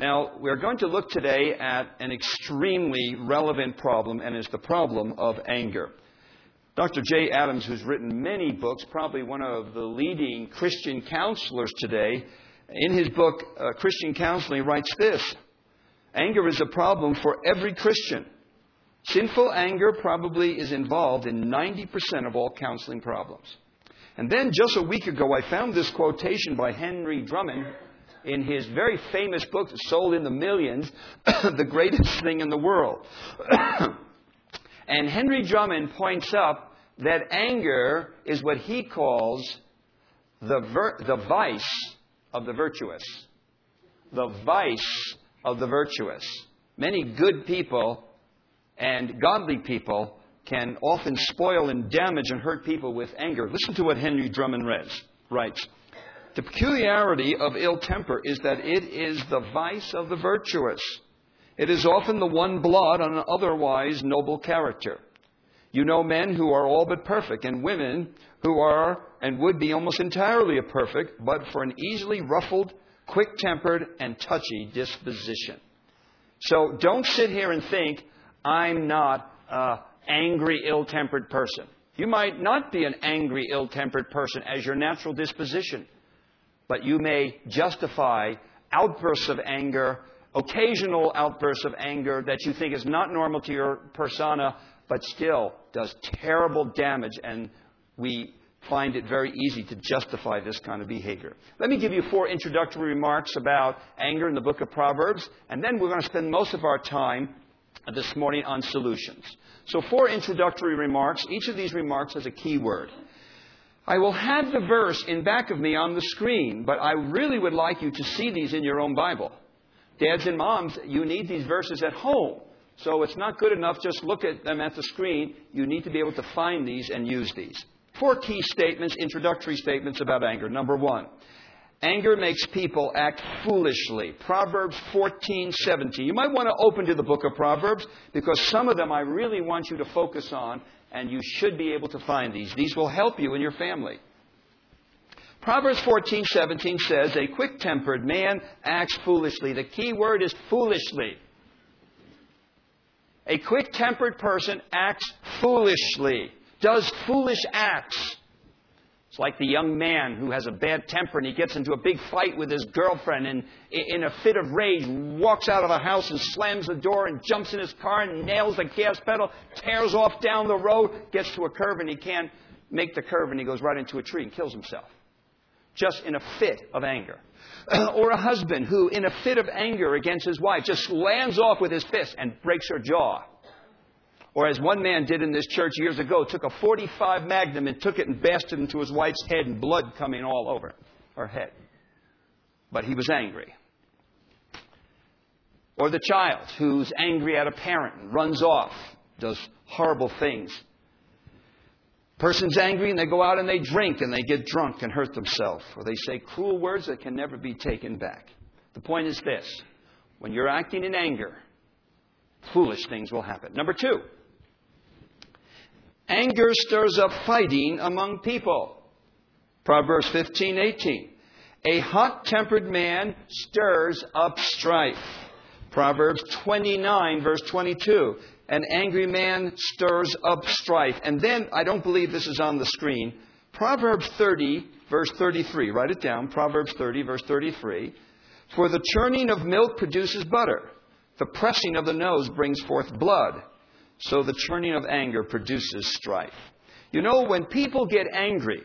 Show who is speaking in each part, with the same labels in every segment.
Speaker 1: Now, we're going to look today at an extremely relevant problem, and it's the problem of anger. Dr. Jay Adams, who's written many books, probably one of the leading Christian counselors today, in his book, Christian Counseling, writes this: anger is a problem for every Christian. Sinful anger probably is involved in 90% of all counseling problems. And then just a week ago, I found this quotation by Henry Drummond in his very famous book, sold in the millions, The Greatest Thing in the World. And Henry Drummond points up that anger is what he calls the vice of the virtuous. The vice of the virtuous. Many good people and godly people can often spoil and damage and hurt people with anger. Listen to what Henry Drummond writes. The peculiarity of ill temper is that it is the vice of the virtuous. It is often the one blot on an otherwise noble character. You know men who are all but perfect, and women who are and would be almost entirely perfect, but for an easily ruffled, quick-tempered, and touchy disposition. So don't sit here and think, I'm not an angry, ill-tempered person. You might not be an angry, ill-tempered person as your natural disposition, but you may justify outbursts of anger, occasional outbursts of anger that you think is not normal to your persona, but still does terrible damage, and we find it very easy to justify this kind of behavior. Let me give you 4 introductory remarks about anger in the book of Proverbs, and then we're going to spend most of our time this morning on solutions. So 4 introductory remarks. Each of these remarks has a key word. I will have the verse in back of me on the screen, but I really would like you to see these in your own Bible. Dads and moms, you need these verses at home. So it's not good enough just look at them at the screen. You need to be able to find these and use these. 4 key statements, introductory statements about anger. Number 1, anger makes people act foolishly. Proverbs 14:17. You might want to open to the book of Proverbs because some of them I really want you to focus on, and you should be able to find these. These will help you in your family. Proverbs 14:17 says, a quick-tempered man acts foolishly. The key word is foolishly. A quick-tempered person acts foolishly, does foolish acts. It's like the young man who has a bad temper and he gets into a big fight with his girlfriend and in a fit of rage walks out of the house and slams the door and jumps in his car and nails the gas pedal, tears off down the road, gets to a curve and he can't make the curve and he goes right into a tree and kills himself. Just in a fit of anger. Or a husband who, in a fit of anger against his wife, just lands off with his fist and breaks her jaw. Or as one man did in this church years ago, took a .45 Magnum and took it and bashed it into his wife's head and blood coming all over her head. But he was angry. Or the child who's angry at a parent and runs off, does horrible things. Person's angry and they go out and they drink and they get drunk and hurt themselves. Or they say cruel words that can never be taken back. The point is this: when you're acting in anger, foolish things will happen. Number 2, anger stirs up fighting among people. Proverbs 15:18. A hot-tempered man stirs up strife. Proverbs 29, verse 22. An angry man stirs up strife. And then, I don't believe this is on the screen, Proverbs 30, verse 33. Write it down. Proverbs 30, verse 33. For the churning of milk produces butter. The pressing of the nose brings forth blood. So the churning of anger produces strife. You know, when people get angry,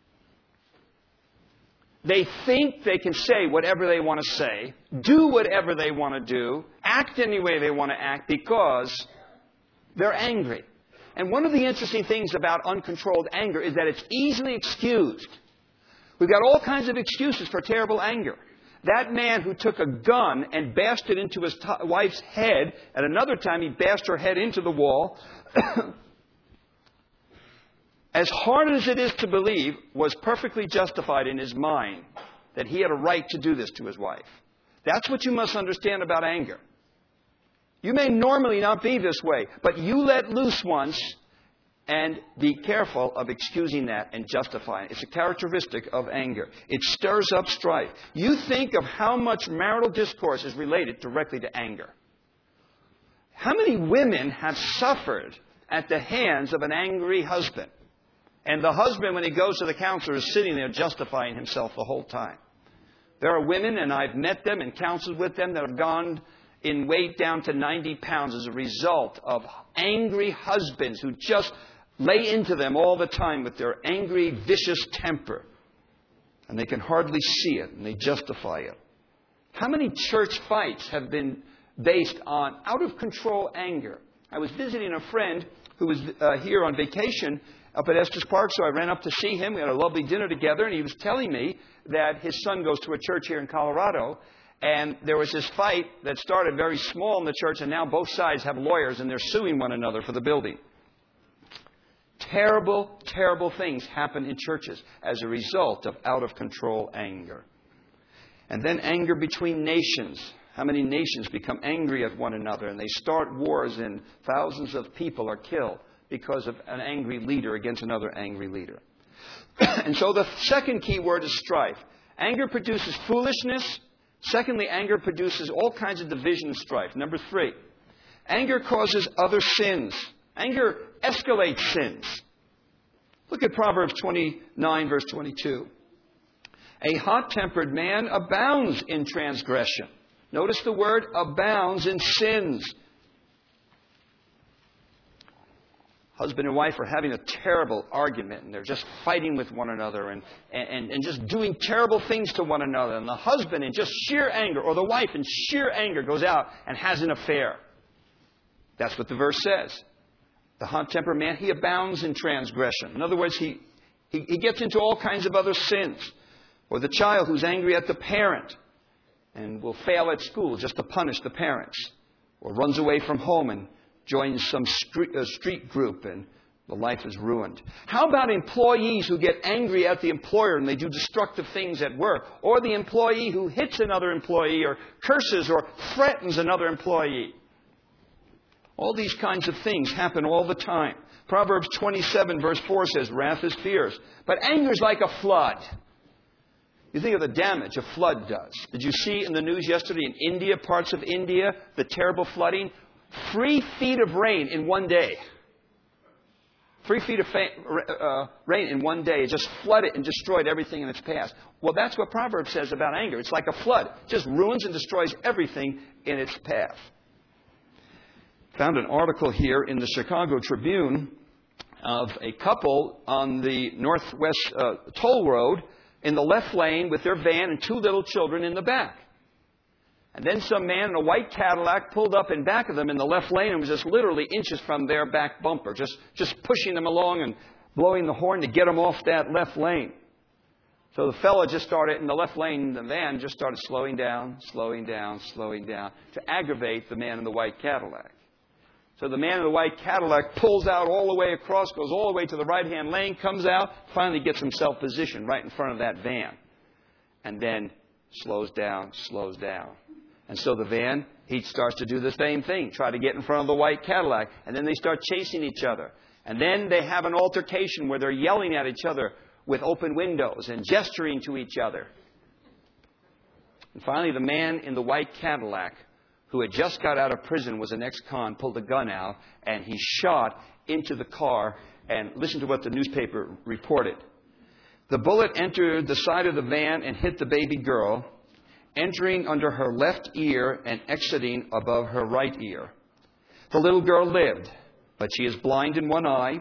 Speaker 1: they think they can say whatever they want to say, do whatever they want to do, act any way they want to act because they're angry. And one of the interesting things about uncontrolled anger is that it's easily excused. We've got all kinds of excuses for terrible anger. That man who took a gun and bashed it into his wife's head, at another time he bashed her head into the wall, as hard as it is to believe, was perfectly justified in his mind that he had a right to do this to his wife. That's what you must understand about anger. You may normally not be this way, but you let loose once And be careful of excusing that and justifying it. It's a characteristic of anger. It stirs up strife. You think of how much marital discourse is related directly to anger. How many women have suffered at the hands of an angry husband? And the husband, when he goes to the counselor, is sitting there justifying himself the whole time. There are women, and I've met them and counseled with them, that have gone in weight down to 90 pounds as a result of angry husbands who just lay into them all the time with their angry, vicious temper. And they can hardly see it, and they justify it. How many church fights have been based on out-of-control anger? I was visiting a friend who was here on vacation up at Estes Park, so I ran up to see him. We had a lovely dinner together, and he was telling me that his son goes to a church here in Colorado, and there was this fight that started very small in the church, and now both sides have lawyers, and they're suing one another for the building. Terrible, terrible things happen in churches as a result of out-of-control anger. And then anger between nations. How many nations become angry at one another and they start wars and thousands of people are killed because of an angry leader against another angry leader. And so the second key word is strife. Anger produces foolishness. Secondly, anger produces all kinds of division and strife. Number 3, anger causes other sins. Anger escalates sins. Look at Proverbs 29, verse 22. A hot-tempered man abounds in transgression. Notice the word abounds in sins. Husband and wife are having a terrible argument, and they're just fighting with one another and just doing terrible things to one another. And the husband, in just sheer anger, or the wife in sheer anger, goes out and has an affair. That's what the verse says. The hot-tempered man, he abounds in transgression. In other words, he gets into all kinds of other sins. Or the child who's angry at the parent and will fail at school just to punish the parents. Or runs away from home and joins some street group and the life is ruined. How about employees who get angry at the employer and they do destructive things at work? Or the employee who hits another employee or curses or threatens another employee? All these kinds of things happen all the time. Proverbs 27 verse 4 says, wrath is fierce, but anger is like a flood. You think of the damage a flood does. Did you see in the news yesterday in India, parts of India, the terrible flooding? 3 feet of rain in one day. 3 feet of rain in one day. It just flooded and destroyed everything in its path. Well, that's what Proverbs says about anger. It's like a flood. It just ruins and destroys everything in its path. Found an article here in the Chicago Tribune of a couple on the Northwest Toll Road in the left lane with their van and 2 little children in the back. And then some man in a white Cadillac pulled up in back of them in the left lane and was just literally inches from their back bumper, just pushing them along and blowing the horn to get them off that left lane. So the fellow just started in the left lane, the van just started slowing down to aggravate the man in the white Cadillac. So the man in the white Cadillac pulls out all the way across, goes all the way to the right-hand lane, comes out, finally gets himself positioned right in front of that van. And then slows down. And so the van, he starts to do the same thing, try to get in front of the white Cadillac. And then they start chasing each other. And then they have an altercation where they're yelling at each other with open windows and gesturing to each other. And finally, the man in the white Cadillac, who had just got out of prison, was an ex-con, pulled a gun out, and he shot into the car. And listen to what the newspaper reported. The bullet entered the side of the van and hit the baby girl, entering under her left ear and exiting above her right ear. The little girl lived, but she is blind in one eye,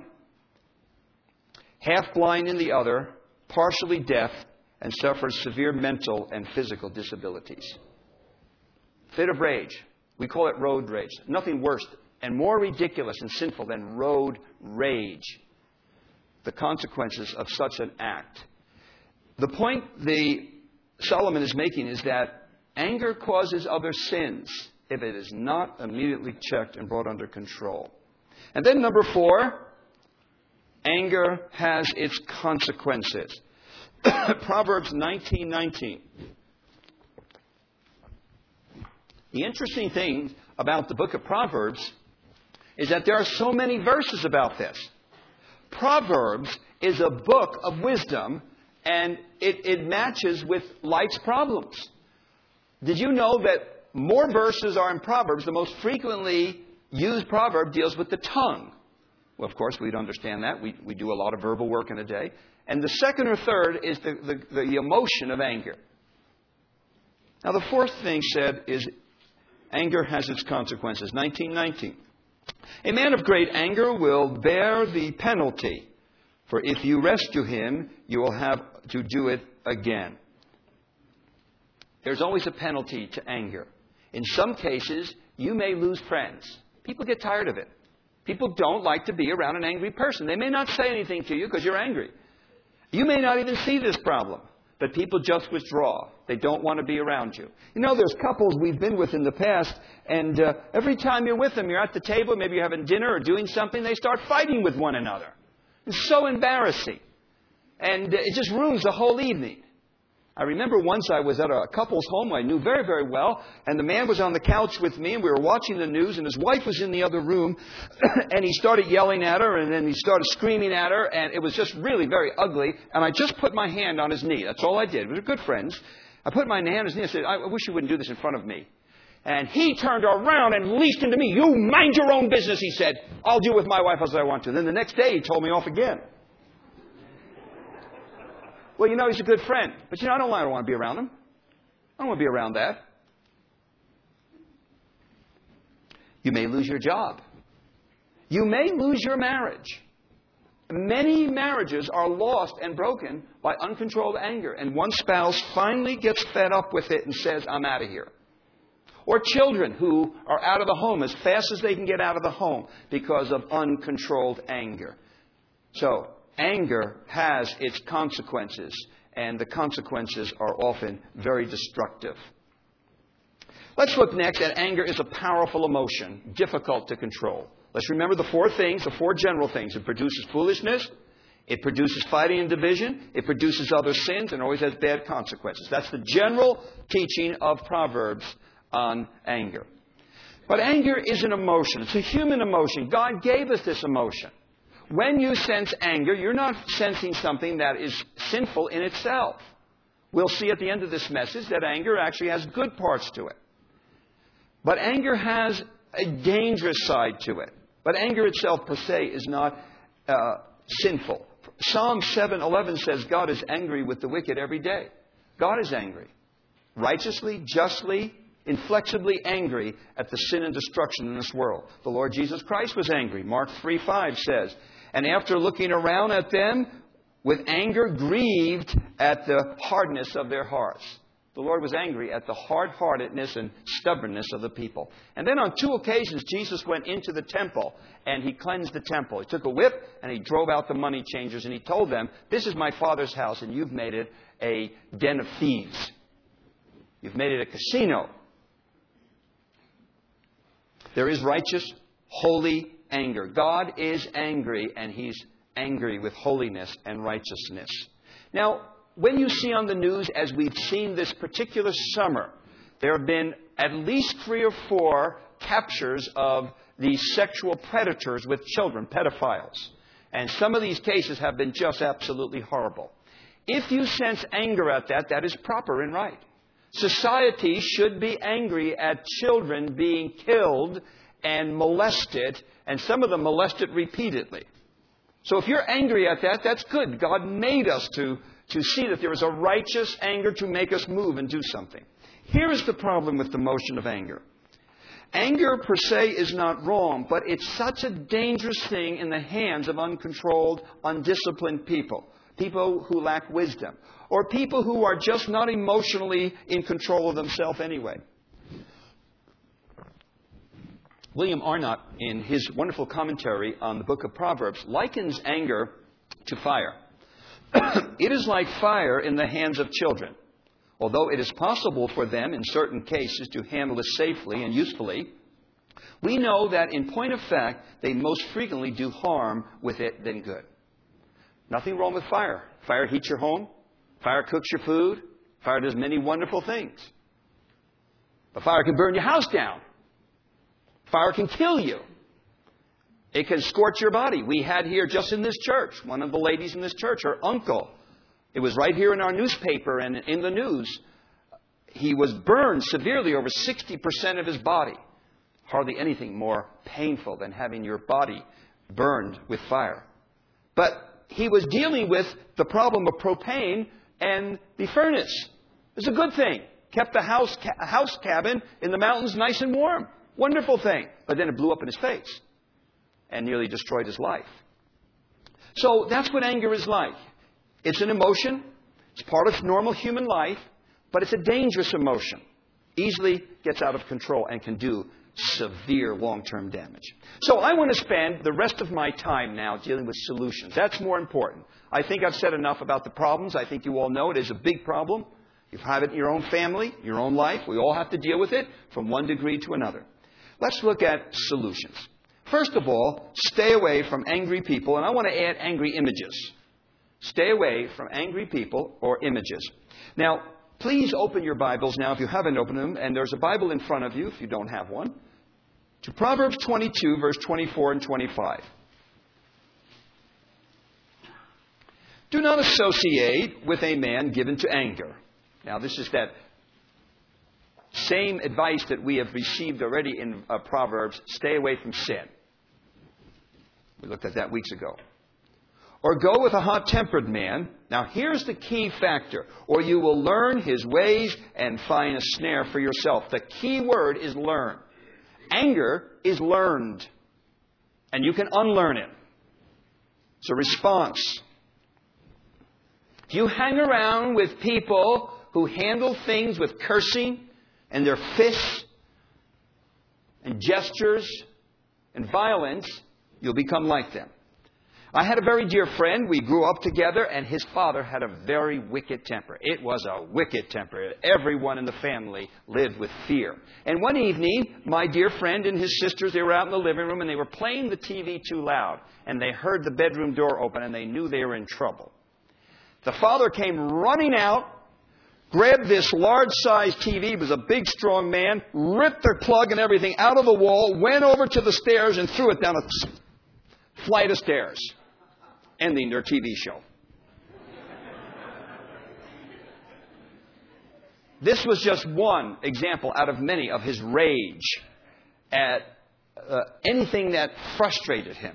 Speaker 1: half blind in the other, partially deaf, and suffers severe mental and physical disabilities. Fit of rage. We call it road rage. Nothing worse and more ridiculous and sinful than road rage. The consequences of such an act. The point Solomon is making is that anger causes other sins if it is not immediately checked and brought under control. And then number 4, anger has its consequences. Proverbs 19:19. The interesting thing about the book of Proverbs is that there are so many verses about this. Proverbs is a book of wisdom, and it matches with life's problems. Did you know that more verses are in Proverbs? The most frequently used proverb deals with the tongue. Well, of course, we'd understand that. We do a lot of verbal work in a day. And the second or third is the emotion of anger. Now, the fourth thing said is anger has its consequences. 19:19. A man of great anger will bear the penalty, for if you rescue him, you will have to do it again. There's always a penalty to anger. In some cases, you may lose friends. People get tired of it. People don't like to be around an angry person. They may not say anything to you because you're angry. You may not even see this problem, but people just withdraw. They don't want to be around you. You know, there's couples we've been with in the past, and every time you're with them, you're at the table, maybe you're having dinner or doing something, they start fighting with one another. It's so embarrassing. And it just ruins the whole evening. I remember once I was at a couple's home I knew very, very well, and the man was on the couch with me, and we were watching the news, and his wife was in the other room, and he started yelling at her, and then he started screaming at her, and it was just really very ugly, and I just put my hand on his knee. That's all I did. We were good friends. I put my hand on his knee and said, I wish you wouldn't do this in front of me. And he turned around and leaped into me. You mind your own business, he said. I'll deal with my wife as I want to. Then the next day he told me off again. Well, you know, he's a good friend. But, you know, I don't want to be around him. I don't want to be around that. You may lose your job. You may lose your marriage. Many marriages are lost and broken by uncontrolled anger. And one spouse finally gets fed up with it and says, I'm out of here. Or children who are out of the home as fast as they can get out of the home because of uncontrolled anger. So, anger has its consequences, and the consequences are often very destructive. Let's look next at anger is a powerful emotion, difficult to control. Let's remember the four things, the four general things. It produces foolishness, it produces fighting and division, it produces other sins, and always has bad consequences. That's the general teaching of Proverbs on anger. But anger is an emotion. It's a human emotion. God gave us this emotion. When you sense anger, you're not sensing something that is sinful in itself. We'll see at the end of this message that anger actually has good parts to it. But anger has a dangerous side to it. But anger itself per se is not sinful. Psalm 7:11 says God is angry with the wicked every day. God is angry. Righteously, justly, inflexibly angry at the sin and destruction in this world. The Lord Jesus Christ was angry. Mark 3:5 says, and after looking around at them with anger, grieved at the hardness of their hearts. The Lord was angry at the hard-heartedness and stubbornness of the people. And then on 2 occasions, Jesus went into the temple and he cleansed the temple. He took a whip and he drove out the money changers and he told them, this is my Father's house and you've made it a den of thieves. You've made it a casino. There is righteous, holy anger. God is angry, and He's angry with holiness and righteousness. Now, when you see on the news, as we've seen this particular summer, there have been at least 3 or 4 captures of these sexual predators with children, pedophiles. And some of these cases have been just absolutely horrible. If you sense anger at that, that is proper and right. Society should be angry at children being killed and molested, and some of them molested repeatedly. So if you're angry at that, that's good. God made us to see that there is a righteous anger to make us move and do something. Here is the problem with the motion of anger. Anger per se is not wrong, but it's such a dangerous thing in the hands of uncontrolled, undisciplined people. People who lack wisdom. Or people who are just not emotionally in control of themselves anyway. William Arnott, in his wonderful commentary on the book of Proverbs, likens anger to fire. It is like fire in the hands of children. Although it is possible for them in certain cases to handle it safely and usefully, we know that in point of fact, they most frequently do harm with it than good. Nothing wrong with fire. Fire heats your home. Fire cooks your food. Fire does many wonderful things. But fire can burn your house down. Fire can kill you. It can scorch your body. We had here just in this church, one of the ladies in this church, her uncle. It was right here in our newspaper and in the news. He was burned severely, over 60% of his body. Hardly anything more painful than having your body burned with fire. But he was dealing with the problem of propane and the furnace. It was a good thing. Kept the house cabin in the mountains nice and warm. Wonderful thing. But then it blew up in his face and nearly destroyed his life. So that's what anger is like. It's an emotion. It's part of normal human life. But it's a dangerous emotion. Easily gets out of control and can do severe long-term damage. So I want to spend the rest of my time now dealing with solutions. That's more important. I think I've said enough about the problems. I think you all know it is a big problem. You have it in your own family, your own life. We all have to deal with it from one degree to another. Let's look at solutions. First of all, stay away from angry people. And I want to add angry images. Stay away from angry people or images. Now, please open your Bibles now if you haven't opened them. And there's a Bible in front of you if you don't have one. To Proverbs 22, verse 24 and 25. Do not associate with a man given to anger. Now, this is that same advice that we have received already in Proverbs. Stay away from sin. We looked at that weeks ago. Or go with a hot-tempered man. Now, here's the key factor. Or you will learn his ways and find a snare for yourself. The key word is learn. Anger is learned. And you can unlearn it. It's a response. If you hang around with people who handle things with cursing and their fists and gestures and violence, you'll become like them. I had a very dear friend. We grew up together, and his father had a very wicked temper. It was a wicked temper. Everyone in the family lived with fear. And one evening, my dear friend and his sisters, they were out in the living room, and they were playing the TV too loud. And they heard the bedroom door open, and they knew they were in trouble. The father came running out, grabbed this large-sized TV. He was a big, strong man, ripped the plug and everything out of the wall, went over to the stairs, and threw it down a flight of stairs, ending their TV show. This was just one example out of many of his rage at anything that frustrated him.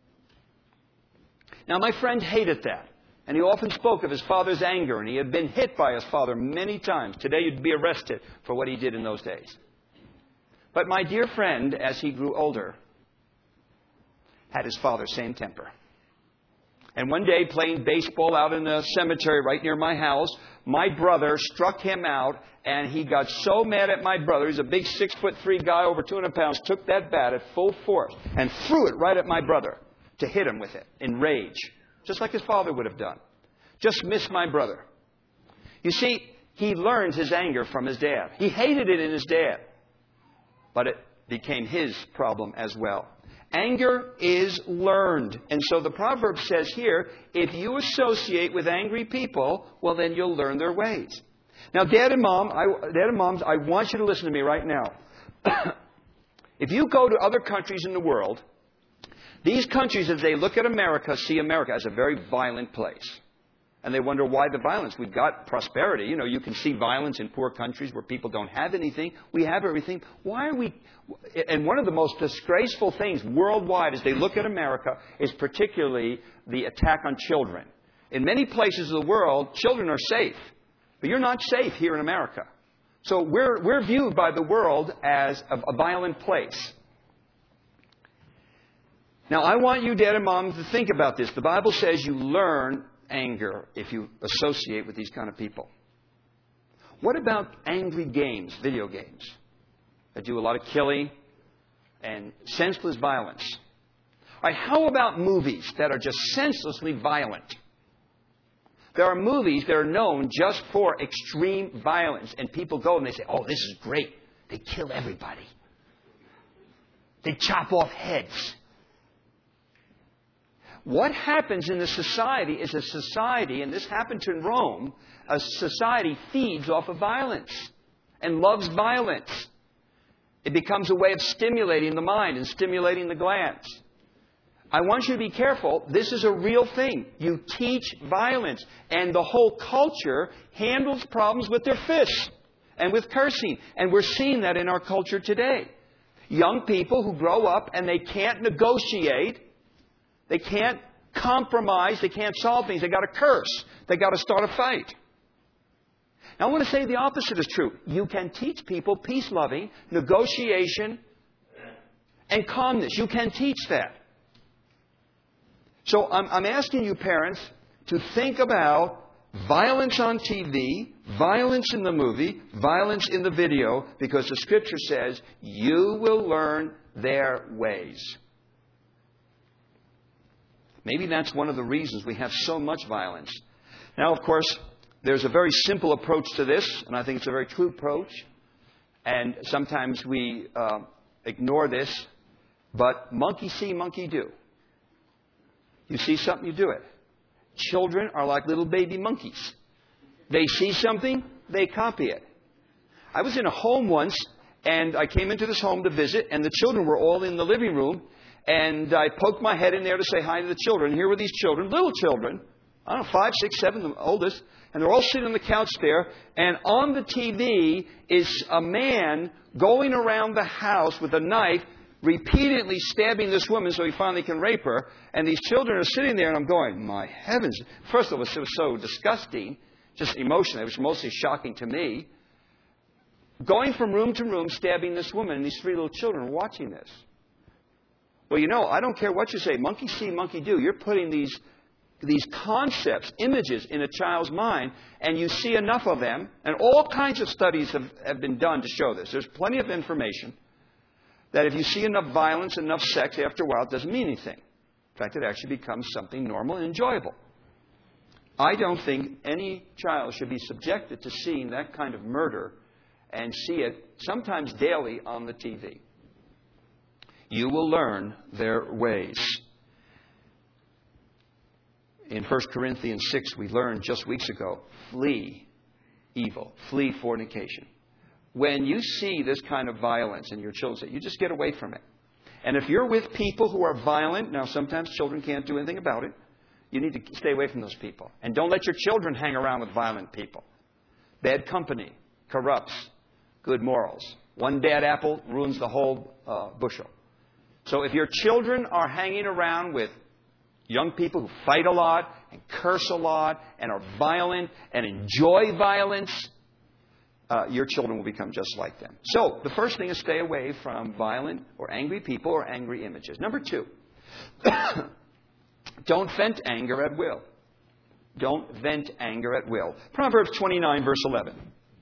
Speaker 1: Now, my friend hated that. And he often spoke of his father's anger, and he had been hit by his father many times. Today, you'd be arrested for what he did in those days. But my dear friend, as he grew older, had his father's same temper. And one day, playing baseball out in the cemetery right near my house, my brother struck him out, and he got so mad at my brother. He's a big 6'3" guy, over 200 pounds, took that bat at full force and threw it right at my brother to hit him with it in rage. Just like his father would have done. Just missed my brother. You see, he learned his anger from his dad. He hated it in his dad. But it became his problem as well. Anger is learned. And so the proverb says here, if you associate with angry people, well, then you'll learn their ways. Now, Dad and Moms, I want you to listen to me right now. If you go to other countries in the world, these countries, as they look at America, see America as a very violent place. And they wonder why the violence. We've got prosperity. You know, you can see violence in poor countries where people don't have anything. We have everything. Why are we... And one of the most disgraceful things worldwide as they look at America is particularly the attack on children. In many places of the world, children are safe. But you're not safe here in America. So we're viewed by the world as a violent place. Now, I want you, Dad and Mom, to think about this. The Bible says you learn anger if you associate with these kind of people. What about angry games, video games, that do a lot of killing and senseless violence? All right, how about movies that are just senselessly violent? There are movies that are known just for extreme violence, and people go and they say, oh, this is great. They kill everybody. They chop off heads. What happens in the society is a society, and this happened in Rome, a society feeds off of violence and loves violence. It becomes a way of stimulating the mind and stimulating the glands. I want you to be careful. This is a real thing. You teach violence. And the whole culture handles problems with their fists and with cursing. And we're seeing that in our culture today. Young people who grow up and they can't negotiate. They can't compromise. They can't solve things. They got to curse. They got to start a fight. Now, I want to say the opposite is true. You can teach people peace-loving, negotiation, and calmness. You can teach that. So I'm asking you, parents, to think about violence on TV, violence in the movie, violence in the video, because the Scripture says you will learn their ways. Maybe that's one of the reasons we have so much violence. Now, of course, there's a very simple approach to this, and I think it's a very true approach. And sometimes we ignore this, but monkey see, monkey do. You see something, you do it. Children are like little baby monkeys. They see something, they copy it. I was in a home once, and I came into this home to visit, and the children were all in the living room, and I poked my head in there to say hi to the children. Here were these children, little children, I don't know, 5, 6, 7, the oldest, and they're all sitting on the couch there, and on the TV is a man going around the house with a knife, repeatedly stabbing this woman so he finally can rape her. And these children are sitting there, and I'm going, my heavens. First of all, it was so disgusting, just emotional. It was mostly shocking to me. Going from room to room, stabbing this woman, and these 3 little children are watching this. Well, you know, I don't care what you say. Monkey see, monkey do. You're putting these concepts, images in a child's mind, and you see enough of them. And all kinds of studies have been done to show this. There's plenty of information that if you see enough violence, enough sex, after a while, it doesn't mean anything. In fact, it actually becomes something normal and enjoyable. I don't think any child should be subjected to seeing that kind of murder and see it sometimes daily on the TV. You will learn their ways. In 1 Corinthians 6, we learned just weeks ago, flee evil, flee fornication. When you see this kind of violence in your children, you just get away from it. And if you're with people who are violent, now sometimes children can't do anything about it, you need to stay away from those people. And don't let your children hang around with violent people. Bad company corrupts good morals. One bad apple ruins the whole bushel. So if your children are hanging around with young people who fight a lot and curse a lot and are violent and enjoy violence, your children will become just like them. So the first thing is stay away from violent or angry people or angry images. Number 2, don't vent anger at will. Don't vent anger at will. Proverbs 29, verse 11.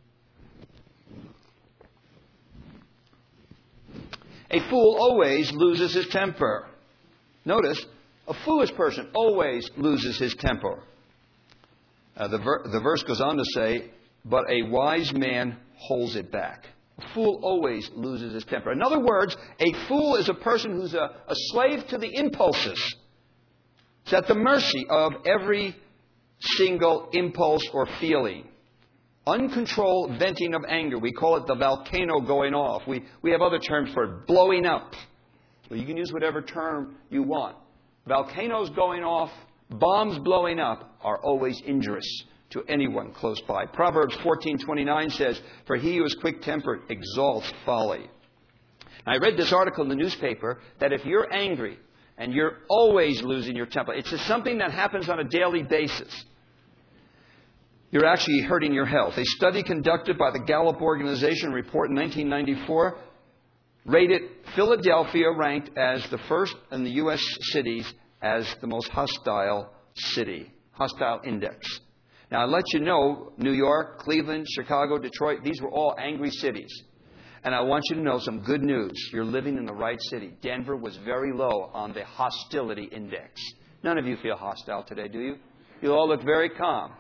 Speaker 1: A fool always loses his temper. Notice, a foolish person always loses his temper. The verse goes on to say, but a wise man holds it back. A fool always loses his temper. In other words, a fool is a person who's a slave to the impulses. It's at the mercy of every single impulse or feeling. Uncontrolled venting of anger. We call it the volcano going off. We have other terms for it. Blowing up. Well, you can use whatever term you want. Volcanoes going off, bombs blowing up are always injurious to anyone close by. Proverbs 14:29 says, for he who is quick-tempered exalts folly. I read this article in the newspaper that if you're angry and you're always losing your temper, it's just something that happens on a daily basis, you're actually hurting your health. A study conducted by the Gallup Organization report in 1994 rated Philadelphia ranked as the first in the U.S. cities as the most hostile city, hostile index. Now, I'll let you know, New York, Cleveland, Chicago, Detroit, these were all angry cities. And I want you to know some good news. You're living in the right city. Denver was very low on the hostility index. None of you feel hostile today, do you? You all look very calm.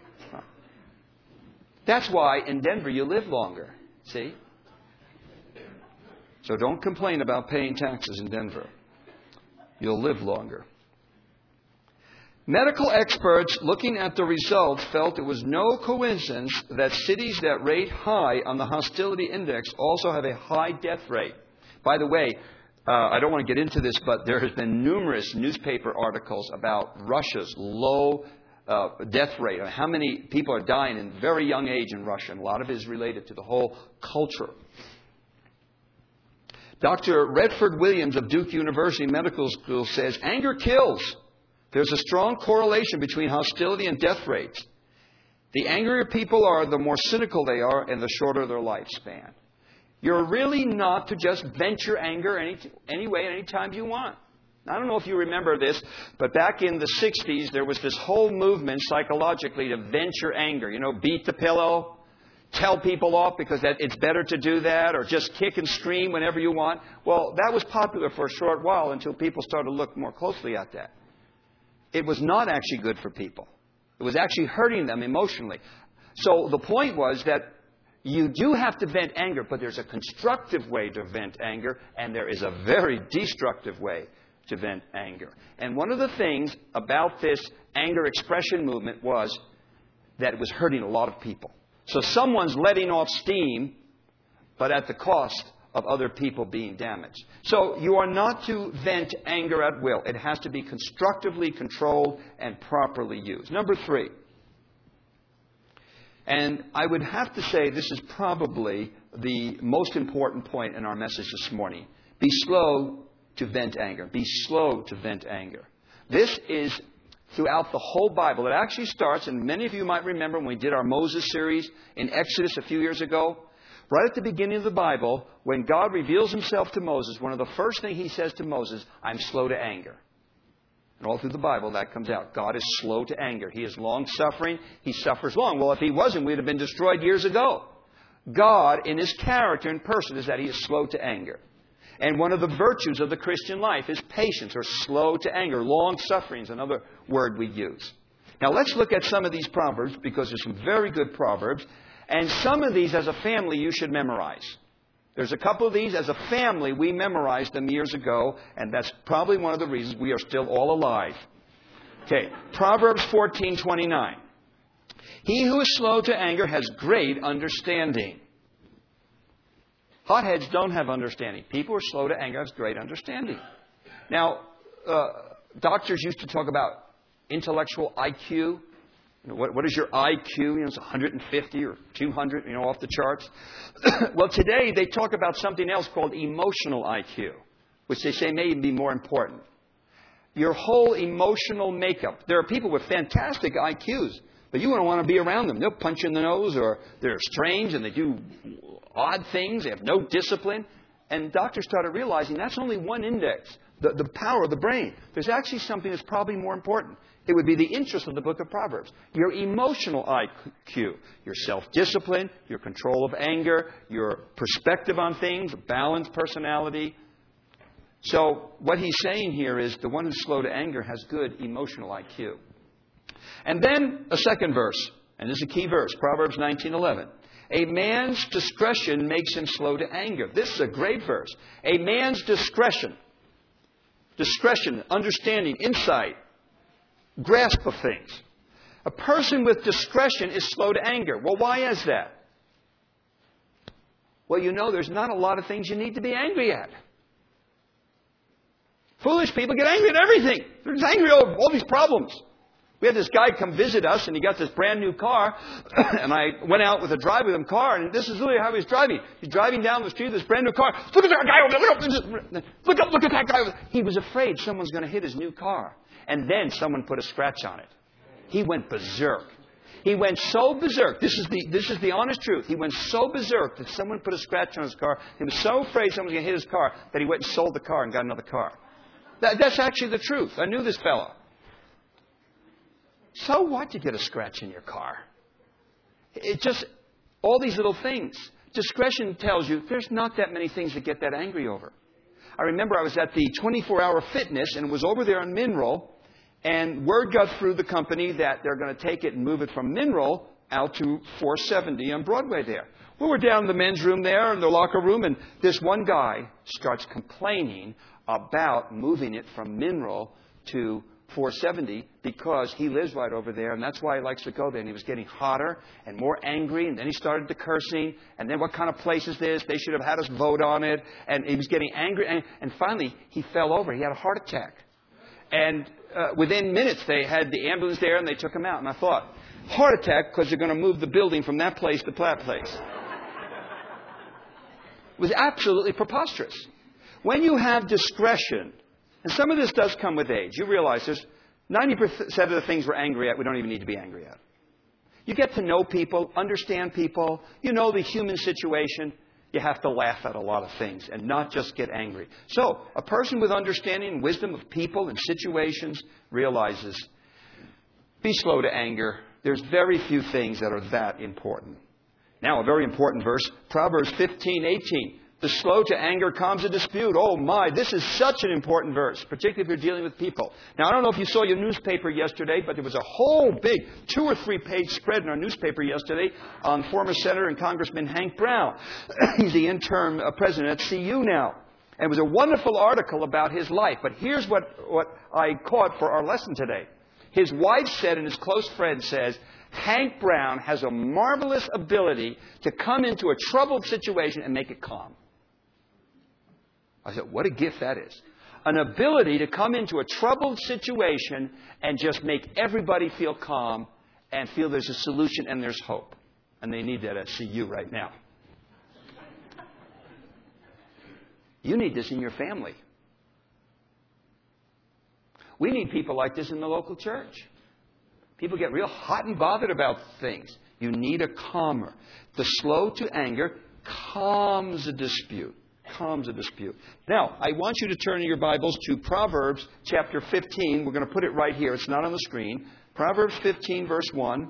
Speaker 1: That's why in Denver you live longer. See? So don't complain about paying taxes in Denver. You'll live longer. Medical experts looking at the results felt it was no coincidence that cities that rate high on the hostility index also have a high death rate. By the way, I don't want to get into this, but there has been numerous newspaper articles about Russia's low death rate, or how many people are dying in very young age in Russia. And a lot of it is related to the whole culture. Dr. Redford Williams of Duke University Medical School says, anger kills. There's a strong correlation between hostility and death rates. The angrier people are, the more cynical they are, and the shorter their lifespan. You're really not to just vent your anger any way, anytime you want. I don't know if you remember this, but back in the 60s, there was this whole movement psychologically to vent your anger. You know, beat the pillow, tell people off because it's better to do that, or just kick and scream whenever you want. Well, that was popular for a short while until people started to look more closely at that. It was not actually good for people. It was actually hurting them emotionally. So the point was that you do have to vent anger, but there's a constructive way to vent anger, and there is a very destructive way to vent anger. And one of the things about this anger expression movement was that it was hurting a lot of people. So someone's letting off steam, but at the cost of other people being damaged. So you are not to vent anger at will. It has to be constructively controlled and properly used. Number 3. And I would have to say this is probably the most important point in our message this morning. Be slow to vent anger. Be slow to vent anger. This is throughout the whole Bible. It actually starts, and many of you might remember when we did our Moses series in Exodus a few years ago. Right at the beginning of the Bible, when God reveals himself to Moses, one of the first things he says to Moses, I'm slow to anger. And all through the Bible, that comes out. God is slow to anger. He is long-suffering. He suffers long. Well, if he wasn't, we'd have been destroyed years ago. God, in his character and person, is that he is slow to anger. And one of the virtues of the Christian life is patience, or slow to anger. Long-suffering is another word we use. Now, let's look at some of these Proverbs, because there's some very good Proverbs. And some of these, as a family, you should memorize. There's a couple of these. As a family, we memorized them years ago, and that's probably one of the reasons we are still all alive. Okay, Proverbs 14:29. He who is slow to anger has great understanding. Hotheads don't have understanding. People who are slow to anger have great understanding. Now, doctors used to talk about intellectual IQ. What is your IQ? It's 150 or 200, off the charts. Well, today they talk about something else called emotional IQ, which they say may even be more important. Your whole emotional makeup. There are people with fantastic IQs, but you don't want to be around them. They'll punch you in the nose, or they're strange and they do odd things. They have no discipline. And doctors started realizing that's only one index, the power of the brain. There's actually something that's probably more important. It would be the interest of the book of Proverbs. Your emotional IQ, your self-discipline, your control of anger, your perspective on things, balanced personality. So what he's saying here is the one who's slow to anger has good emotional IQ. And then a second verse, and this is a key verse, Proverbs 19:11. A man's discretion makes him slow to anger. This is a great verse. A man's discretion, understanding, insight, grasp of things. A person with discretion is slow to anger. Well, why is that? Well, there's not a lot of things you need to be angry at. Foolish people get angry at everything. They're just angry over all these problems. We had this guy come visit us, and he got this brand new car, and I went out with a drive with him car, and this is literally how he's driving. He's driving down the street with this brand new car. Look at that guy over there. Look at that guy over there. He was afraid someone's going to hit his new car. And then someone put a scratch on it. He went berserk. He went so berserk. This is the honest truth. He went so berserk that someone put a scratch on his car. He was so afraid someone was going to hit his car that he went and sold the car and got another car. That's actually the truth. I knew this fellow. So what? You get a scratch in your car. It's just all these little things. Discretion tells you there's not that many things to get that angry over. I remember I was at the 24-hour fitness, and it was over there on Mineral, and word got through the company that they're going to take it and move it from Mineral out to 470 on Broadway there. We were down in the men's room there, in the locker room, and this one guy starts complaining about moving it from Mineral to 470 because he lives right over there, and that's why he likes to go there. And he was getting hotter and more angry, and then he started the cursing, and then what kind of place is this? They should have had us vote on it. And he was getting angry, and finally he fell over. He had a heart attack. And within minutes they had the ambulance there, and they took him out. And I thought, heart attack because they're going to move the building from that place to that place. It was absolutely preposterous. When you have discretion, and some of this does come with age, you realize there's 90% of the things we're angry at we don't even need to be angry at. You get to know people, understand people, you know the human situation. You have to laugh at a lot of things and not just get angry. So a person with understanding and wisdom of people and situations realizes, be slow to anger. There's very few things that are that important. Now, a very important verse, Proverbs 15:18. The slow to anger calms a dispute. Oh my, this is such an important verse, particularly if you're dealing with people. Now, I don't know if you saw your newspaper yesterday, but there was a whole big 2 or 3 page spread in our newspaper yesterday on former Senator and Congressman Hank Brown. He's the interim president at CU now. And it was a wonderful article about his life. But here's what I caught for our lesson today. His wife said, and his close friend says, Hank Brown has a marvelous ability to come into a troubled situation and make it calm. I said, what a gift that is. An ability to come into a troubled situation and just make everybody feel calm and feel there's a solution and there's hope. And they need that at CU right now. You need this in your family. We need people like this in the local church. People get real hot and bothered about things. You need a calmer. The slow to anger calms a dispute. Calms a dispute. Now, I want you to turn in your Bibles to Proverbs chapter 15. We're going to put it right here. It's not on the screen. Proverbs 15, verse 1.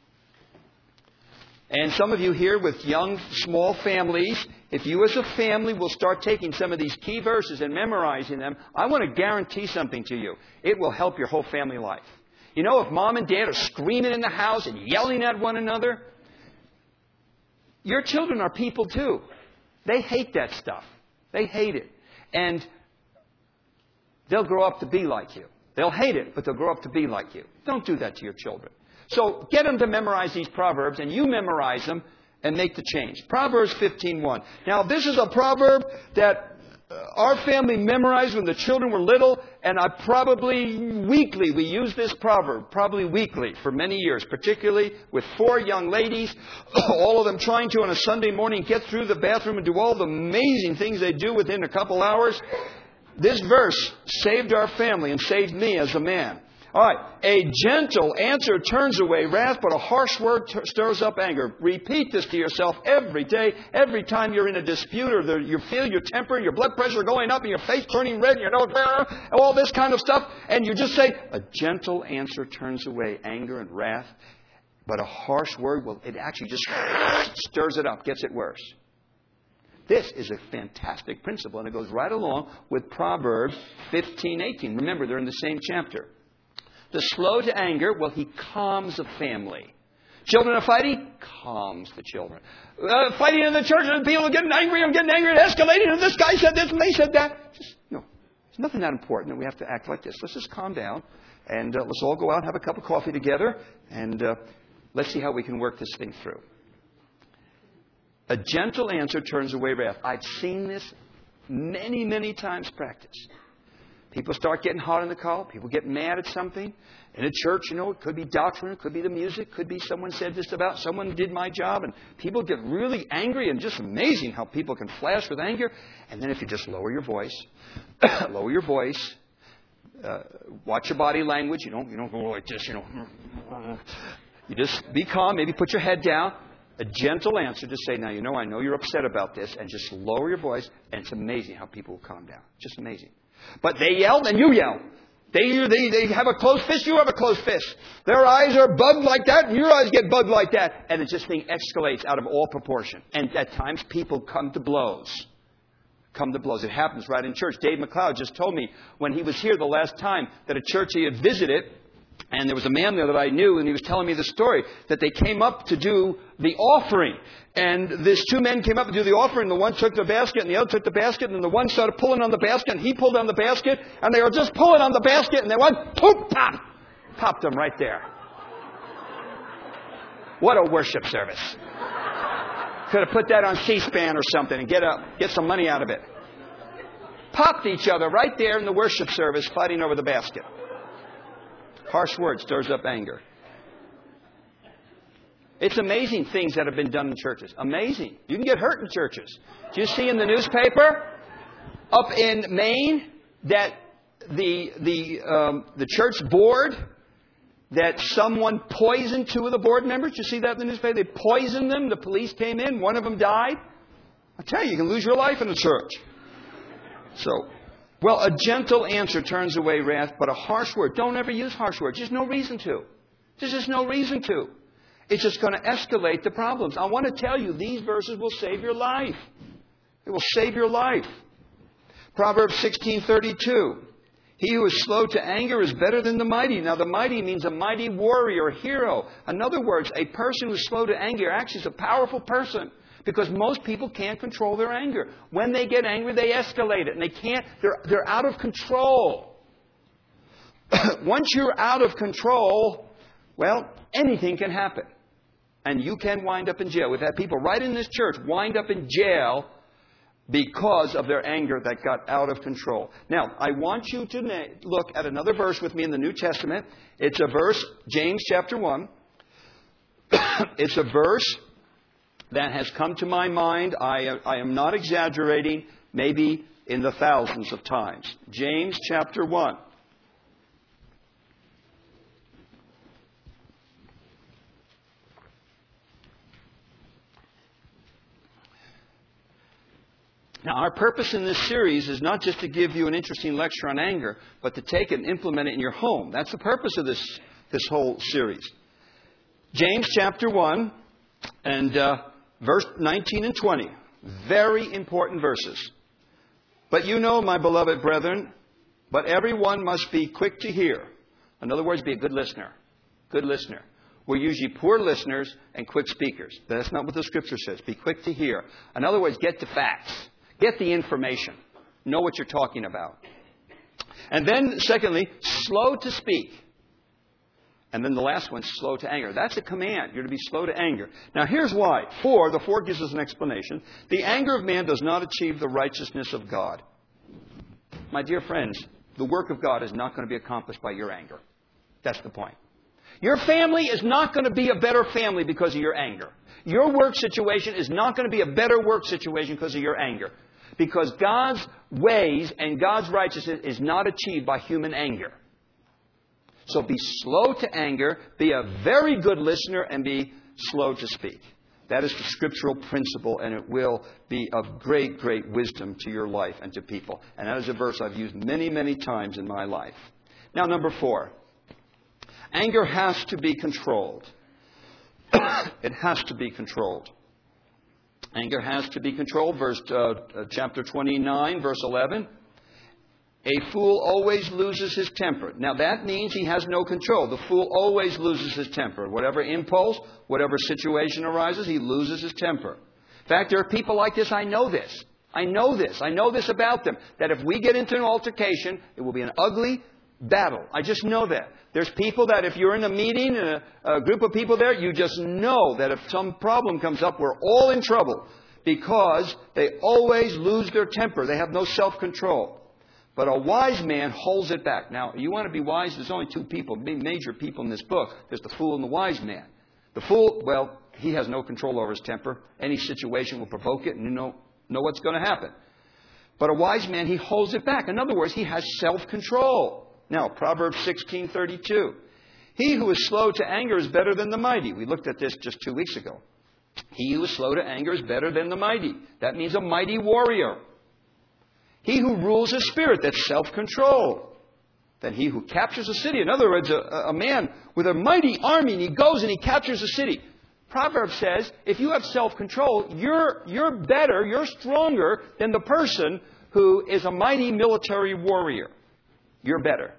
Speaker 1: And some of you here with young, small families, if you as a family will start taking some of these key verses and memorizing them, I want to guarantee something to you. It will help your whole family life. You know, if mom and dad are screaming in the house and yelling at one another, your children are people too. They hate that stuff. They hate it. And they'll grow up to be like you. They'll hate it, but they'll grow up to be like you. Don't do that to your children. So get them to memorize these proverbs, and you memorize them and make the change. Proverbs 15:1. Now, this is a proverb that our family memorized when the children were little, and weekly, we use this proverb, probably weekly for many years, particularly with 4 young ladies, all of them trying to on a Sunday morning get through the bathroom and do all the amazing things they do within a couple hours. This verse saved our family and saved me as a man. All right. A gentle answer turns away wrath, but a harsh word stirs up anger. Repeat this to yourself every day. Every time you're in a dispute or you feel your temper, your blood pressure going up and your face turning red, and your nose, all this kind of stuff. And you just say, a gentle answer turns away anger and wrath, but a harsh word, it actually just stirs it up, gets it worse. This is a fantastic principle, and it goes right along with Proverbs 15:18. Remember, they're in the same chapter. The slow to anger, he calms a family. Children are fighting, calms the children. Fighting in the church, and people are getting angry, it's escalating, and this guy said this, and they said that. It's nothing that important that we have to act like this. Let's just calm down, and let's all go out and have a cup of coffee together, and let's see how we can work this thing through. A gentle answer turns away wrath. I've seen this many, many times practiced. People start getting hot in the collar. People get mad at something. In a church, it could be doctrine. It could be the music. It could be someone said this about, someone did my job. And people get really angry, and just amazing how people can flash with anger. And then if you just lower your voice, watch your body language. You don't go like this, You just be calm. Maybe put your head down. A gentle answer. Just say, now, I know you're upset about this. And just lower your voice. And it's amazing how people will calm down. Just amazing. But they yell and you yell. They have a closed fist, you have a closed fist. Their eyes are bugged like that and your eyes get bugged like that. And it just thing escalates out of all proportion. And at times people come to blows. It happens right in church. Dave McLeod just told me when he was here the last time that a church he had visited, And there was a man there that I knew, and he was telling me the story, that they came up to do the offering. And these two men came up to do the offering. The one took the basket, and the other took the basket. And the one started pulling on the basket, and he pulled on the basket. And they were just pulling on the basket, and they went, poof, pop! Popped them right there. What a worship service. Could have put that on C-SPAN or something and get some money out of it. Popped each other right there in the worship service, fighting over the basket. Harsh words stirs up anger. It's amazing things that have been done in churches. Amazing. You can get hurt in churches. Do you see in the newspaper up in Maine that the church board, that someone poisoned two of the board members? Did you see that in the newspaper? They poisoned them. The police came in. One of them died. I tell you can lose your life in a church. Well, a gentle answer turns away wrath, but a harsh word. Don't ever use harsh words. There's no reason to. There's just no reason to. It's just going to escalate the problems. I want to tell you, these verses will save your life. It will save your life. Proverbs 16:32. He who is slow to anger is better than the mighty. Now, the mighty means a mighty warrior, hero. In other words, a person who is slow to anger actually is a powerful person. Because most people can't control their anger. When they get angry, they escalate it. And they can't. They're out of control. Once you're out of control, well, anything can happen. And you can wind up in jail. We've had people right in this church wind up in jail because of their anger that got out of control. Now, I want you to look at another verse with me in the New Testament. It's a verse, James chapter 1. It's a verse that has come to my mind. I am not exaggerating, maybe in the thousands of times. James chapter 1. Now, our purpose in this series is not just to give you an interesting lecture on anger, but to take it and implement it in your home. That's the purpose of this whole series. James chapter 1 and verse 19 and 20. Very important verses. But you know, my beloved brethren, but everyone must be quick to hear. In other words, be a good listener. Good listener. We're usually poor listeners and quick speakers. That's not what the Scripture says. Be quick to hear. In other words, get the facts. Get the information. Know what you're talking about. And then, secondly, slow to speak. And then the last one, slow to anger. That's a command. You're to be slow to anger. Now, here's why. The 4 gives us an explanation. The anger of man does not achieve the righteousness of God. My dear friends, the work of God is not going to be accomplished by your anger. That's the point. Your family is not going to be a better family because of your anger. Your work situation is not going to be a better work situation because of your anger. Because God's ways and God's righteousness is not achieved by human anger. So be slow to anger, be a very good listener, and be slow to speak. That is the scriptural principle, and it will be of great, great wisdom to your life and to people. And that is a verse I've used many, many times in my life. Now, number 4. Anger has to be controlled. It has to be controlled. Anger has to be controlled. Chapter 29, verse 11. A fool always loses his temper. Now that means he has no control. The fool always loses his temper. Whatever impulse, whatever situation arises, he loses his temper. In fact, there are people like this. I know this. I know this about them. That if we get into an altercation, it will be an ugly battle. I just know that. There's people that if you're in a meeting, a group of people there, you just know that if some problem comes up, we're all in trouble. Because they always lose their temper. They have no self-control. But a wise man holds it back. Now, you want to be wise? There's only 2 people, major people in this book. There's the fool and the wise man. The fool, well, he has no control over his temper. Any situation will provoke it, and you know what's going to happen. But a wise man, he holds it back. In other words, he has self-control. Now, Proverbs 16:32. He who is slow to anger is better than the mighty. We looked at this just 2 weeks ago. He who is slow to anger is better than the mighty. That means a mighty warrior. He who rules his spirit, that's self-control. Then he who captures a city. In other words, a man with a mighty army, and he goes and he captures a city. Proverbs says, if you have self-control, you're better, you're stronger than the person who is a mighty military warrior. You're better.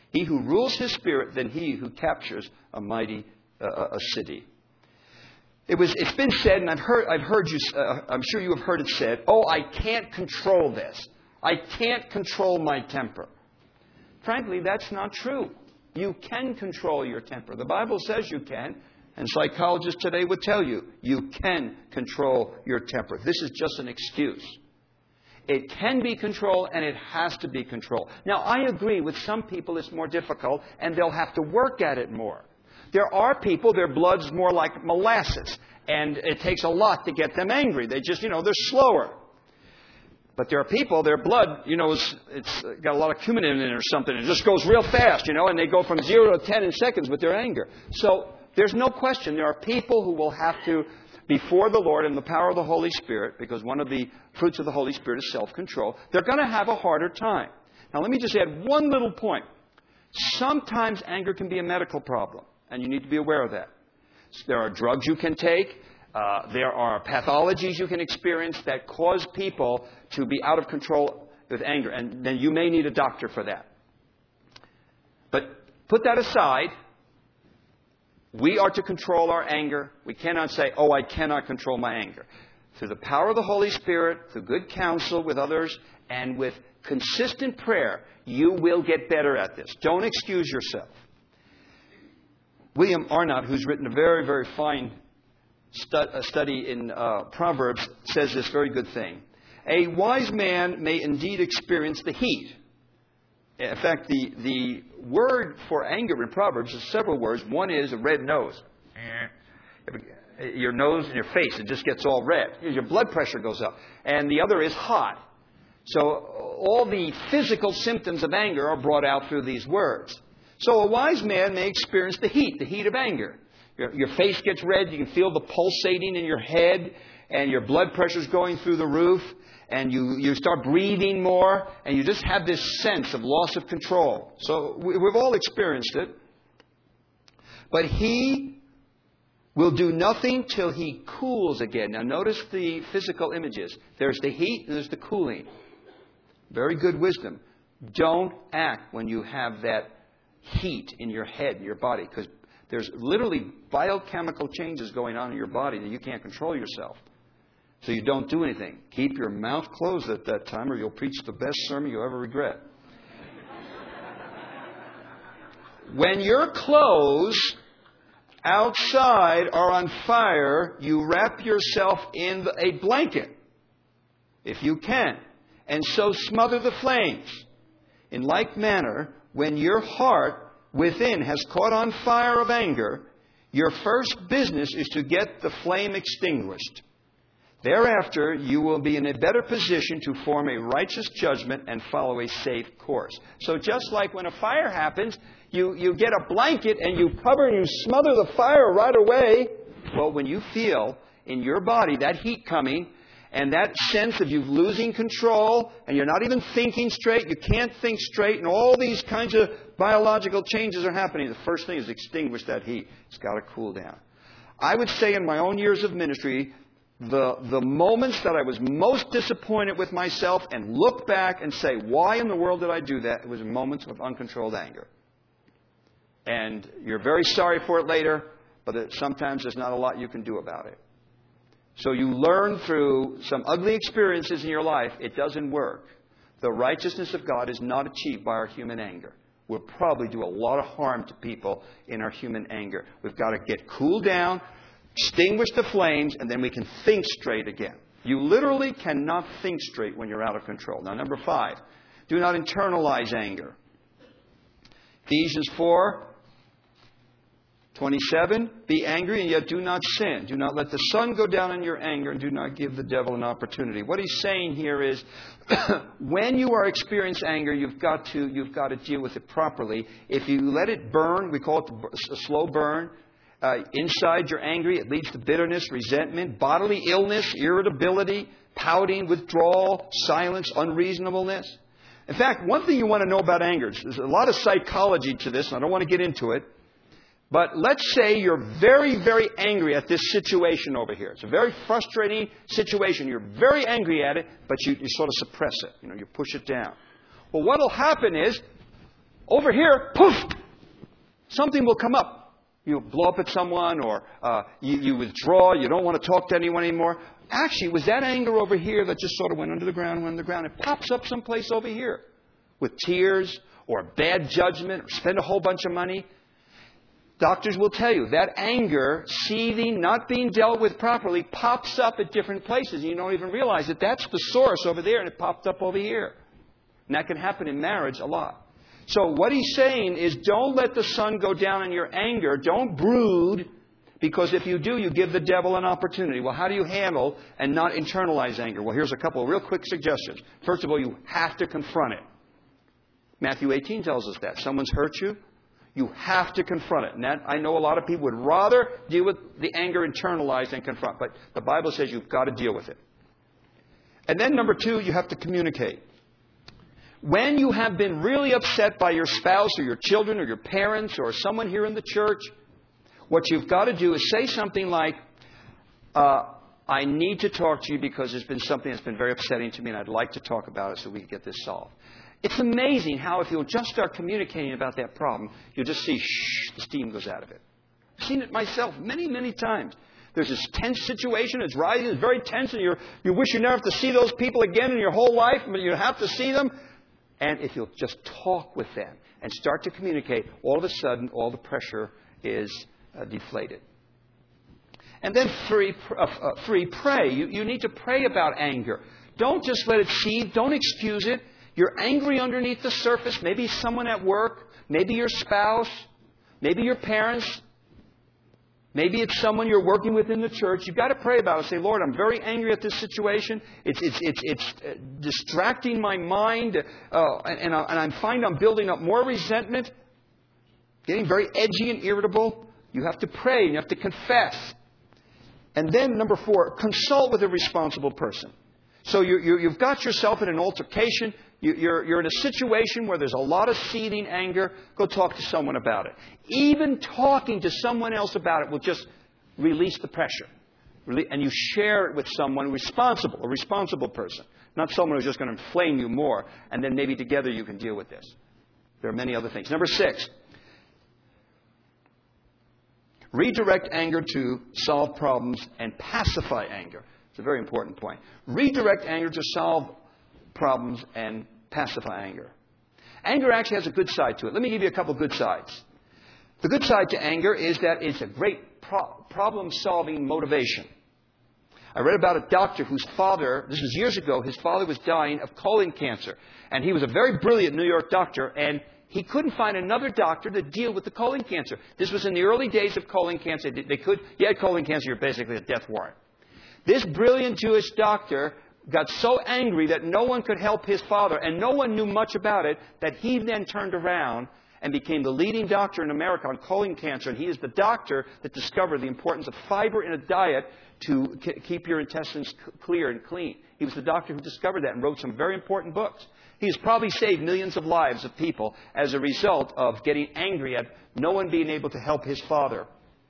Speaker 1: He who rules his spirit than he who captures a mighty a city. It's been said, and I've heard you. I'm sure you have heard it said. Oh, I can't control this. I can't control my temper. Frankly, that's not true. You can control your temper. The Bible says you can, and psychologists today would tell you you can control your temper. This is just an excuse. It can be controlled, and it has to be controlled. Now, I agree with some people it's more difficult, and they'll have to work at it more. There are people, their blood's more like molasses, and it takes a lot to get them angry. They just, they're slower. But there are people, their blood, it's got a lot of cumin in it or something. It just goes real fast, and they go from 0 to 10 in seconds with their anger. So there's no question there are people who will have to, before the Lord and the power of the Holy Spirit, because one of the fruits of the Holy Spirit is self-control, they're going to have a harder time. Now, let me just add one little point. Sometimes anger can be a medical problem, and you need to be aware of that. So there are drugs you can take. There are pathologies you can experience that cause people to be out of control with anger, and then you may need a doctor for that. But put that aside. We are to control our anger. We cannot say, oh, I cannot control my anger. Through the power of the Holy Spirit, through good counsel with others, and with consistent prayer, you will get better at this. Don't excuse yourself. William Arnott, who's written a very, very fine study in Proverbs, says this very good thing. A wise man may indeed experience the heat. In fact, the word for anger in Proverbs is several words. One is a red nose. Your nose and your face, it just gets all red. Your blood pressure goes up. And the other is hot. So all the physical symptoms of anger are brought out through these words. So a wise man may experience the heat of anger. Your face gets red. You can feel the pulsating in your head. And your blood pressure's going through the roof. And you start breathing more. And you just have this sense of loss of control. So we've all experienced it. But he will do nothing till he cools again. Now notice the physical images. There's the heat and there's the cooling. Very good wisdom. Don't act when you have that heat in your head, in your body. Because there's literally biochemical changes going on in your body that you can't control yourself. So you don't do anything. Keep your mouth closed at that time or you'll preach the best sermon you'll ever regret. When your clothes outside are on fire, you wrap yourself in a blanket, if you can, and so smother the flames. In like manner, when your heart within has caught on fire of anger, your first business is to get the flame extinguished. Thereafter, you will be in a better position to form a righteous judgment and follow a safe course. So just like when a fire happens, you get a blanket and you cover and you smother the fire right away. Well, when you feel in your body that heat coming and that sense of you losing control and you're not even thinking straight, you can't think straight, and all these kinds of biological changes are happening, the first thing is extinguish that heat. It's got to cool down. I would say in my own years of ministry, the moments that I was most disappointed with myself and look back and say, why in the world did I do that? It was moments of uncontrolled anger. And you're very sorry for it later, but sometimes there's not a lot you can do about it. So you learn through some ugly experiences in your life, it doesn't work. The righteousness of God is not achieved by our human anger. We'll probably do a lot of harm to people in our human anger. We've got to get cooled down, extinguish the flames, and then we can think straight again. You literally cannot think straight when you're out of control. Now, number 5, do not internalize anger. Ephesians 4:27, be angry and yet do not sin. Do not let the sun go down in your anger and do not give the devil an opportunity. What he's saying here is when you are experiencing anger, you've got to deal with it properly. If you let it burn, we call it a slow burn. Inside you're angry, it leads to bitterness, resentment, bodily illness, irritability, pouting, withdrawal, silence, unreasonableness. In fact, one thing you want to know about anger, there's a lot of psychology to this, and I don't want to get into it. But let's say you're very, very angry at this situation over here. It's a very frustrating situation. You're very angry at it, but you sort of suppress it. You push it down. Well, what will happen is Over here, poof, something will come up. You blow up at someone, or you withdraw. You don't want to talk to anyone anymore. Actually, it was that anger over here that just sort of went under the ground, It pops up someplace over here with tears or bad judgment or spend a whole bunch of money. Doctors will tell you that anger, seething, not being dealt with properly, pops up at different places. And you don't even realize that that's the source over there, and it popped up over here. And that can happen in marriage a lot. So what he's saying is, don't let the sun go down in your anger. Don't brood, because if you do, you give the devil an opportunity. Well, how do you handle and not internalize anger? Well, here's a couple of real quick suggestions. First of all, you have to confront it. Matthew 18 tells us that. Someone's hurt you. You have to confront it. And that, I know a lot of people would rather deal with the anger internalized than confront. But the Bible says you've got to deal with it. And then number 2, you have to communicate. When you have been really upset by your spouse or your children or your parents or someone here in the church, what you've got to do is say something like, I need to talk to you because there's been something that's been very upsetting to me and I'd like to talk about it so we can get this solved. It's amazing how if you'll just start communicating about that problem, you'll just see, the steam goes out of it. I've seen it myself many, many times. There's this tense situation, it's rising, it's very tense, and you wish you never have to see those people again in your whole life, but you have to see them. And if you'll just talk with them and start to communicate, all of a sudden, all the pressure is deflated. And then pray. You need to pray about anger. Don't just let it seethe. Don't excuse it. You're angry underneath the surface. Maybe someone at work. Maybe your spouse. Maybe your parents. Maybe it's someone you're working with in the church. You've got to pray about it. Say, Lord, I'm very angry at this situation. It's distracting my mind. And I find I'm building up more resentment. Getting very edgy and irritable. You have to pray. You have to confess. And then, number 4, consult with a responsible person. So you've got yourself in an altercation. You're in a situation where there's a lot of seething anger. Go talk to someone about it. Even talking to someone else about it will just release the pressure. And you share it with someone a responsible person. Not someone who's just going to inflame you more. And then maybe together you can deal with this. There are many other things. Number 6. Redirect anger to solve problems and pacify anger. It's a very important point. Redirect anger to solve problems and pacify anger. Anger actually has a good side to it. Let me give you a couple of good sides. The good side to anger is that it's a great problem-solving motivation. I read about a doctor whose father, this was years ago, his father was dying of colon cancer. And he was a very brilliant New York doctor, and he couldn't find another doctor to deal with the colon cancer. This was in the early days of colon cancer. You had colon cancer, you're basically a death warrant. This brilliant Jewish doctor got so angry that no one could help his father, and no one knew much about it, that he then turned around and became the leading doctor in America on colon cancer. And he is the doctor that discovered the importance of fiber in a diet to keep your intestines clear and clean. He was the doctor who discovered that and wrote some very important books. He has probably saved millions of lives of people as a result of getting angry at no one being able to help his father.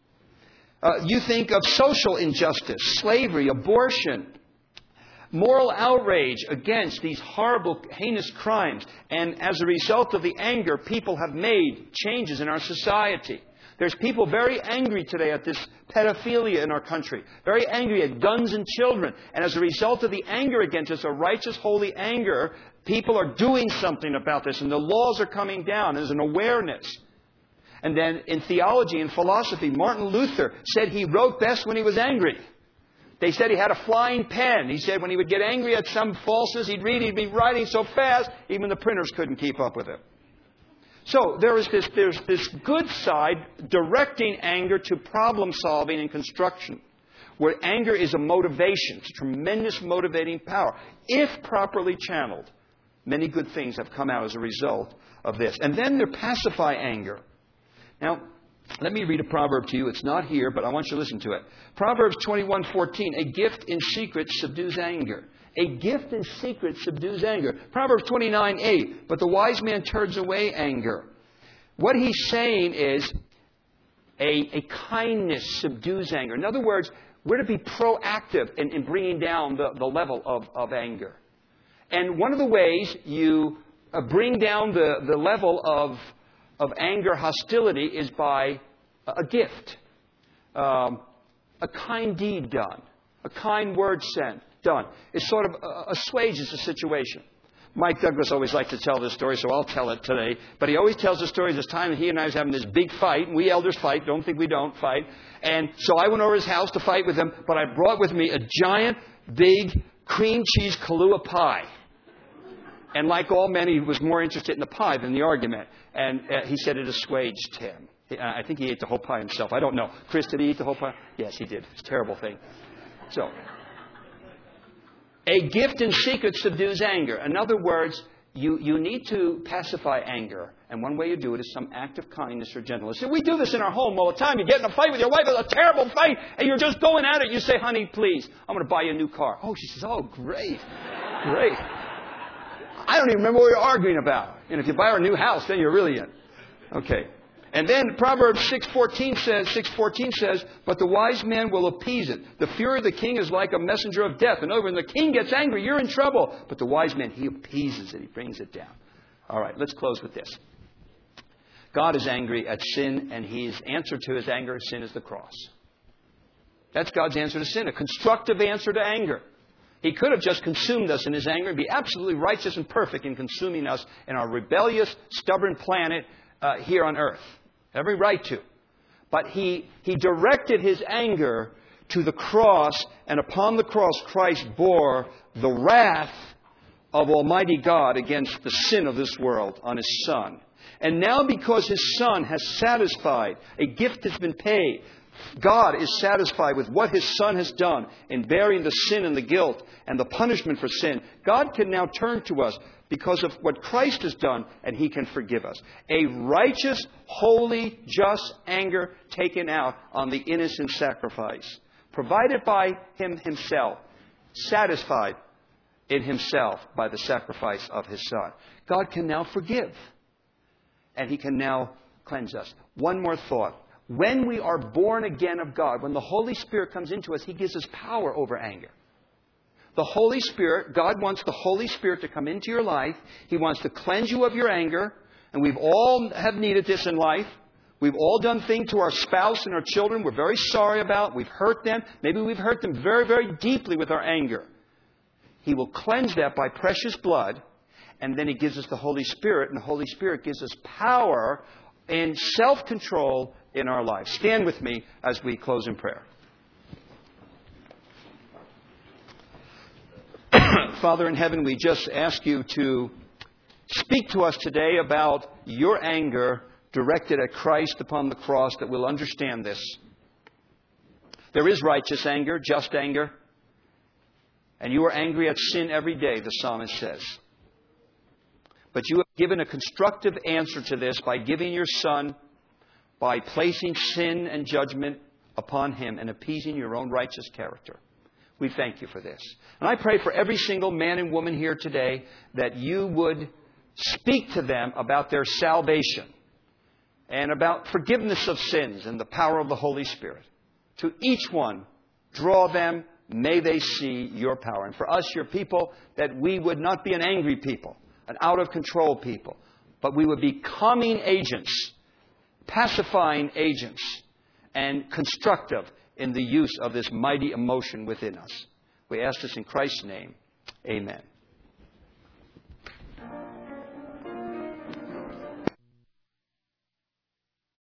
Speaker 1: You think of social injustice, slavery, abortion, moral outrage against these horrible, heinous crimes. And as a result of the anger, people have made changes in our society. There's people very angry today at this pedophilia in our country. Very angry at guns and children. And as a result of the anger against us, a righteous, holy anger, people are doing something about this. And the laws are coming down. There's an awareness. And then in theology and philosophy, Martin Luther said he wrote best when he was angry. They said he had a flying pen. He said when he would get angry at some falseness he'd be writing so fast, even the printers couldn't keep up with it. So there's this good side, directing anger to problem solving and construction, where anger is a motivation. It's a tremendous motivating power. If properly channeled, many good things have come out as a result of this. And then there pacify anger. Now, let me read a proverb to you. It's not here, but I want you to listen to it. Proverbs 21:14. A gift in secret subdues anger. A gift in secret subdues anger. Proverbs 29:8. But the wise man turns away anger. What he's saying is a kindness subdues anger. In other words, we're to be proactive in bringing down the level of anger. And one of the ways you bring down the level of anger, hostility, is by a gift, a kind deed done, a kind word sent, done. It sort of assuages the situation. Mike Douglas always liked to tell this story, so I'll tell it today. But he always tells the story of this time that he and I was having this big fight. And we elders fight. Don't think we don't fight. And so I went over to his house to fight with him. But I brought with me a giant, big, cream cheese Kahlua pie. And like all men, he was more interested in the pie than the argument. And he said it assuaged him. I think he ate the whole pie himself. I don't know. Chris, did he eat the whole pie? Yes, he did. It's a terrible thing. So, a gift in secret subdues anger. In other words, you need to pacify anger. And one way you do it is some act of kindness or gentleness. So we do this in our home all the time. You get in a fight with your wife, it's a terrible fight, and you're just going at it. You say, honey, please, I'm going to buy you a new car. Oh, she says, oh, great. Great. I don't even remember what we were arguing about. And if you buy her a new house, then you're really in. Okay. And then Proverbs 6:14 says, but the wise man will appease it. The fury of the king is like a messenger of death. In other words, when the king gets angry, you're in trouble. But the wise man, he appeases it. He brings it down. All right, let's close with this. God is angry at sin, and His answer to His anger at sin is the cross. That's God's answer to sin, a constructive answer to anger. He could have just consumed us in His anger and be absolutely righteous and perfect in consuming us in our rebellious, stubborn planet here on earth. Every right to. But He directed His anger to the cross, and upon the cross Christ bore the wrath of Almighty God against the sin of this world on His Son. And now because His Son has satisfied, a gift has been paid, God is satisfied with what His Son has done in bearing the sin and the guilt and the punishment for sin. God can now turn to us because of what Christ has done, and He can forgive us. A righteous, holy, just anger taken out on the innocent sacrifice, provided by Him Himself, satisfied in Himself by the sacrifice of His Son. God can now forgive, and He can now cleanse us. One more thought. When we are born again of God, when the Holy Spirit comes into us, He gives us power over anger. The Holy Spirit, God wants the Holy Spirit to come into your life. He wants to cleanse you of your anger. And we've all have needed this in life. We've all done things to our spouse and our children we're very sorry about. We've hurt them. Maybe we've hurt them very, very deeply with our anger. He will cleanse that by precious blood. And then He gives us the Holy Spirit. And the Holy Spirit gives us power and self-control in our lives. Stand with me as we close in prayer. Father in heaven, we just ask You to speak to us today about Your anger directed at Christ upon the cross, that we'll understand this. There is righteous anger, just anger. And You are angry at sin every day, the psalmist says. But You have given a constructive answer to this by giving Your Son, by placing sin and judgment upon Him and appeasing Your own righteous character. We thank You for this. And I pray for every single man and woman here today that You would speak to them about their salvation and about forgiveness of sins and the power of the Holy Spirit. To each one, draw them, may they see Your power. And for us, Your people, that we would not be an angry people, an out-of-control people, but we would be calming agents, pacifying agents, and constructive in the use of this mighty emotion within us. We ask this in Christ's name. Amen.